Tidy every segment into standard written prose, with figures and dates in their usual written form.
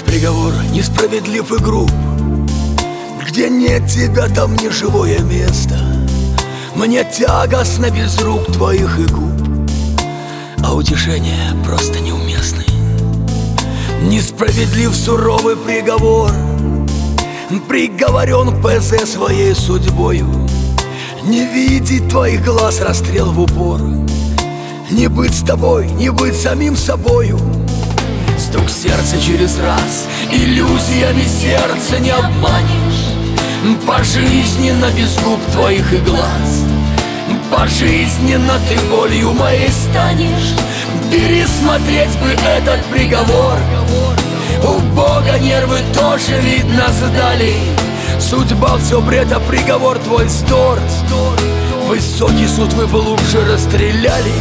приговор несправедлив и груб. Где нет тебя, там не живое место. Мне тягостно без рук твоих и губ, а утешения просто неуместны. Несправедлив суровый приговор, приговорен к ПЗ своей судьбою. Не видеть твоих глаз, расстрел в упор. Не быть с тобой, не быть самим собою. Стук сердца через раз, иллюзиями сердце не обманешь. Пожизненно без губ твоих и глаз, пожизненно ты болью моей станешь. Пересмотреть бы этот приговор. У Бога нервы тоже, видно, сдали. Судьба все бред, а приговор твой вздор. Высокий суд вы бы лучше расстреляли.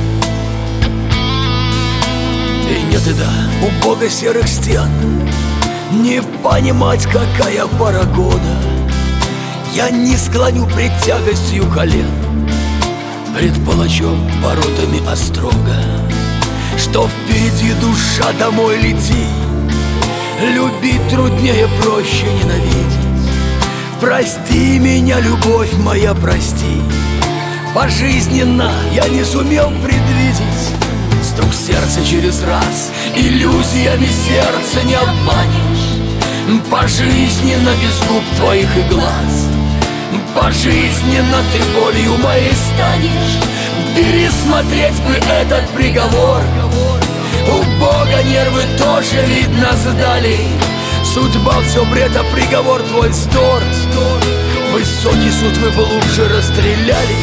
И нет, и да, у Бога серых стен не понимать, какая пора года. Я не склоню пред тягостью колен, пред палачом воротами острога. Что впереди душа домой лети, любить труднее, проще ненавидеть. Прости меня, любовь моя, прости. Пожизненно я не сумел предвидеть. Стук сердца через раз, иллюзиями сердце не обманешь. Пожизненно без губ твоих и глаз, пожизненно ты болью моей станешь. Пересмотреть бы этот приговор. У Бога нервы тоже, видно, сдали. Судьба все бред, а приговор твой вздор. Высокий суд вы бы лучше расстреляли.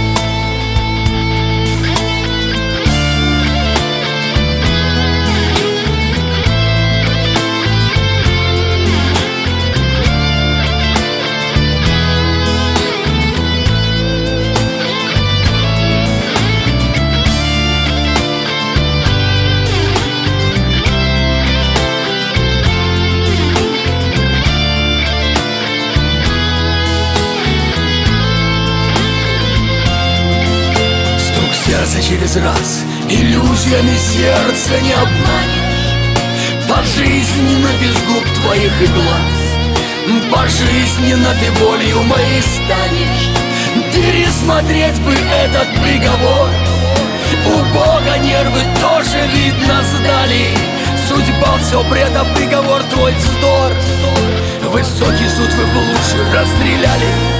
Сердце через раз, иллюзиями сердце не обманешь. Пожизненно без губ твоих и глаз, пожизненно ты болью моей станешь. Пересмотреть бы этот приговор. У Бога нервы тоже, видно, сдали. Судьба все бред, а приговор твой вздор. Высокий суд вы бы лучше расстреляли.